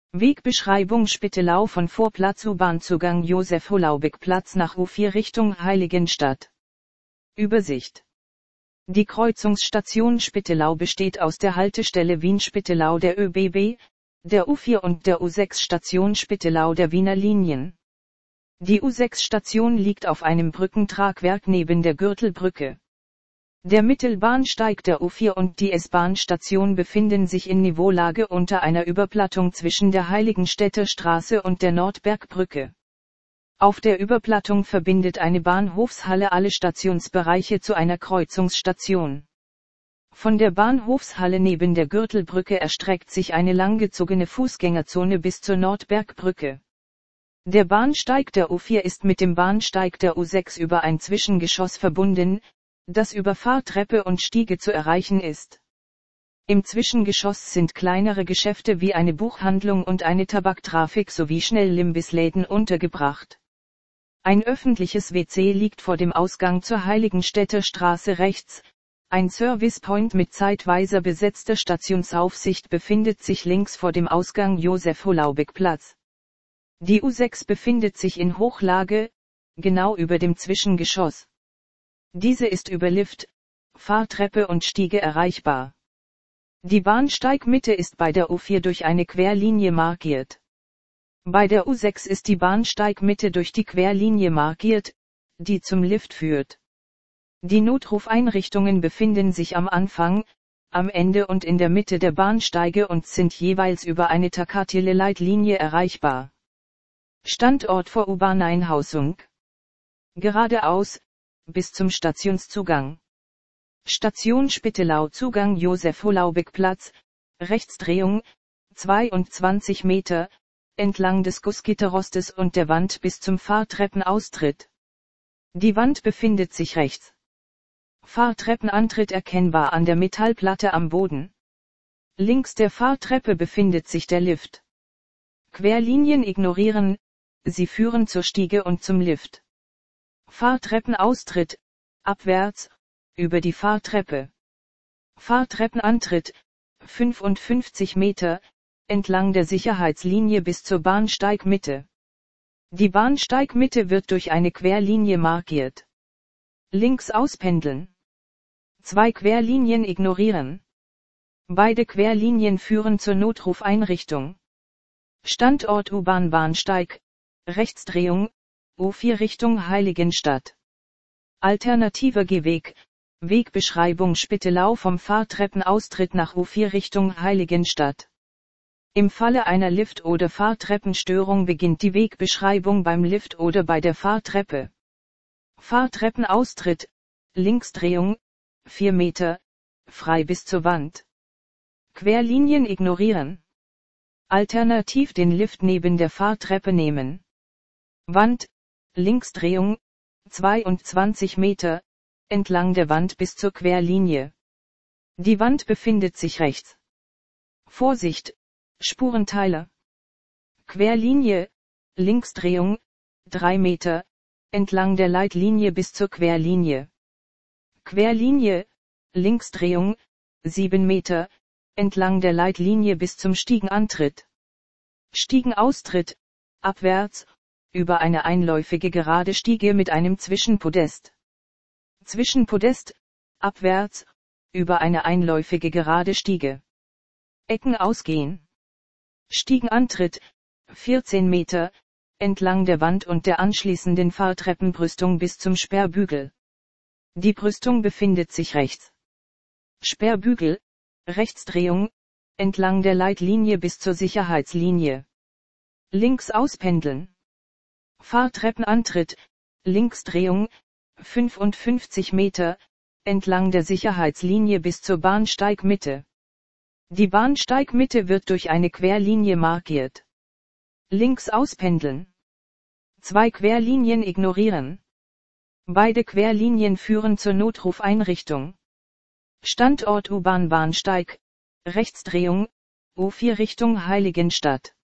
Wegbeschreibung Spittelau von Vorplatz U-Bahn-Zugang Josef-Holaubek-Platz nach U4 Richtung Heiligenstadt. Übersicht. Die Kreuzungsstation Spittelau besteht aus der Haltestelle Wien-Spittelau der ÖBB, der U4 und der U6-Station Spittelau der Wiener Linien. Die U6-Station liegt auf einem Brückentragwerk neben der Gürtelbrücke. Der Mittelbahnsteig der U4 und die S-Bahn-Station befinden sich in Niveaulage unter einer Überplattung zwischen der Heiligenstädter Straße und der Nordbergbrücke. Auf der Überplattung verbindet eine Bahnhofshalle alle Stationsbereiche zu einer Kreuzungsstation. Von der Bahnhofshalle neben der Gürtelbrücke erstreckt sich eine langgezogene Fußgängerzone bis zur Nordbergbrücke. Der Bahnsteig der U4 ist mit dem Bahnsteig der U6 über ein Zwischengeschoss verbunden, das über Fahrtreppe und Stiege zu erreichen ist. Im Zwischengeschoss sind kleinere Geschäfte wie eine Buchhandlung und eine Tabaktrafik sowie Schnellimbissläden untergebracht. Ein öffentliches WC liegt vor dem Ausgang zur Heiligenstädter Straße rechts, ein Servicepoint mit zeitweiser besetzter Stationsaufsicht befindet sich links vor dem Ausgang Josef-Holaubek-Platz. Die U6 befindet sich in Hochlage, genau über dem Zwischengeschoss. Diese ist über Lift, Fahrtreppe und Stiege erreichbar. Die Bahnsteigmitte ist bei der U4 durch eine Querlinie markiert. Bei der U6 ist die Bahnsteigmitte durch die Querlinie markiert, die zum Lift führt. Die Notrufeinrichtungen befinden sich am Anfang, am Ende und in der Mitte der Bahnsteige und sind jeweils über eine Takatile-Leitlinie erreichbar. Standort vor U-Bahn-Einhausung. Geradeaus, bis zum Stationszugang. Station Spittelau Zugang Josef-Holaubek-Platz, Rechtsdrehung, 22 Meter, entlang des Gussgitterrostes und der Wand bis zum Fahrtreppenaustritt. Die Wand befindet sich rechts. Fahrtreppenantritt erkennbar an der Metallplatte am Boden. Links der Fahrtreppe befindet sich der Lift. Querlinien ignorieren, sie führen zur Stiege und zum Lift. Fahrtreppenaustritt, abwärts, über die Fahrtreppe. Fahrtreppenantritt, 55 Meter, entlang der Sicherheitslinie bis zur Bahnsteigmitte. Die Bahnsteigmitte wird durch eine Querlinie markiert. Links auspendeln. 2 Querlinien ignorieren. Beide Querlinien führen zur Notrufeinrichtung. Standort U-Bahn-Bahnsteig, Rechtsdrehung, U4 Richtung Heiligenstadt. Alternativer Gehweg, Wegbeschreibung Spittelau vom Fahrtreppenaustritt nach U4 Richtung Heiligenstadt. Im Falle einer Lift- oder Fahrtreppenstörung beginnt die Wegbeschreibung beim Lift oder bei der Fahrtreppe. Fahrtreppenaustritt, Linksdrehung, 4 Meter, frei bis zur Wand. Querlinien ignorieren. Alternativ den Lift neben der Fahrtreppe nehmen. Wand, Linksdrehung, 22 Meter, entlang der Wand bis zur Querlinie. Die Wand befindet sich rechts. Vorsicht, Spurenteiler. Querlinie, Linksdrehung, 3 Meter, entlang der Leitlinie bis zur Querlinie. Querlinie, Linksdrehung, 7 Meter, entlang der Leitlinie bis zum Stiegenantritt. Stiegenaustritt, abwärts, über eine einläufige gerade Stiege mit einem Zwischenpodest. Zwischenpodest, abwärts, über eine einläufige gerade Stiege. Ecken ausgehen. Stiegenantritt, 14 Meter, entlang der Wand und der anschließenden Fahrtreppenbrüstung bis zum Sperrbügel. Die Brüstung befindet sich rechts. Sperrbügel, Rechtsdrehung, entlang der Leitlinie bis zur Sicherheitslinie. Links auspendeln. Fahrtreppenantritt, Linksdrehung, 55 Meter, entlang der Sicherheitslinie bis zur Bahnsteigmitte. Die Bahnsteigmitte wird durch eine Querlinie markiert. Links auspendeln. 2 Querlinien ignorieren. Beide Querlinien führen zur Notrufeinrichtung. Standort U-Bahn-Bahnsteig, Rechtsdrehung, U4 Richtung Heiligenstadt.